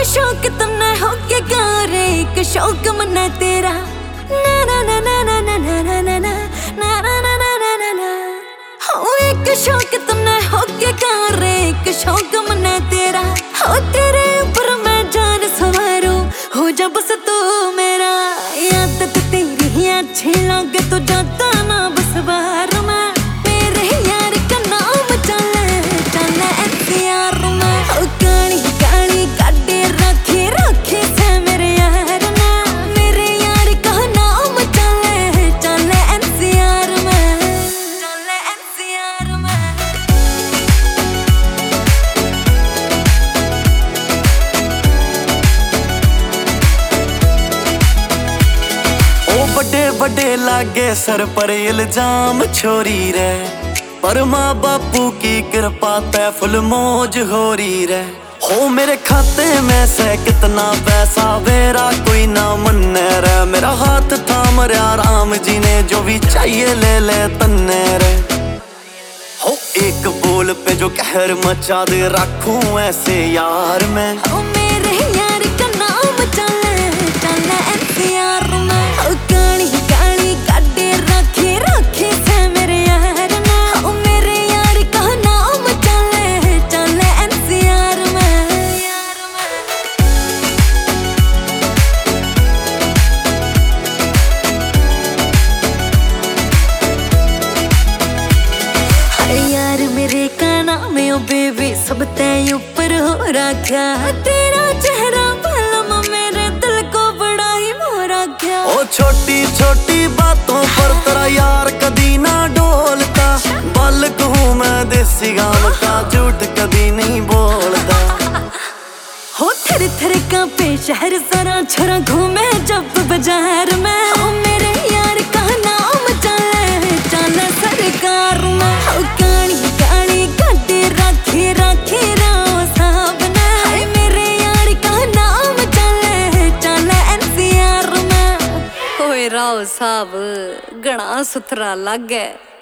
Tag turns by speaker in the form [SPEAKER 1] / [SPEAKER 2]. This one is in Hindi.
[SPEAKER 1] शौक तुमने होके गारे एक शौक मना तेरा ना ना ना ना ना ना ना ना ना ना ना ना ना ना ना ना हो एक शौक तुमने होके गारे एक शौक मना तेरा हो तेरे ऊपर मैं जान सवारूं हो जा बस तू मेरा आदत तेरी ही अच्छी लगे तो जाता ना बस बाहर में मेरे यार का नाम चले चले NCR में हो काली काली गाड़ी रखे रखे से मेरे यार ना मेरे यार का नाम चले चले NCR में चले NCR में।
[SPEAKER 2] बड़े बड़े लागे सर पर इल्जाम छोरी रे पर माँ बापू की कृपा ते फुल मौज हो रही रे हो मेरे खाते में से कितना पैसा मेरा कोई ना मन रे मेरा हाथ थाम रहा राम जी ने जो भी चाहिए ले ले तन्ने रे हो एक बोल पे जो कहर मचा दे रखूं ऐसे यार मैं
[SPEAKER 1] हो मेरे यार का नाम चले चले NCR में हो काली काली गाड़ी रखे रखे से मेरे यार ना हो मेरे यार का नाम चले चले NCR में यार में। अरे यार मेरे का नाम है ओ बेबी सब तय ऊपर हो रखा तेरा चेहरा पलम मेरे दिल को बड़ा ही मोह रखा
[SPEAKER 2] ओ छोटी छोटी बातों पर तेरा यार कदी ना डोलता बालक हूँ मैं देसी गांव का झूठ कदी नहीं बोलता
[SPEAKER 1] हो थर थर कांपे शहर सारा छोरा घूमे जब बाजार में हो मेरे यार का नाम चले चले सरकार में हो काली काली गाड़ी रखे रखे राव साहब ने हाय मेरे यार का नाम चले चले NCR में होए राव साहब घना सुथरा लगे।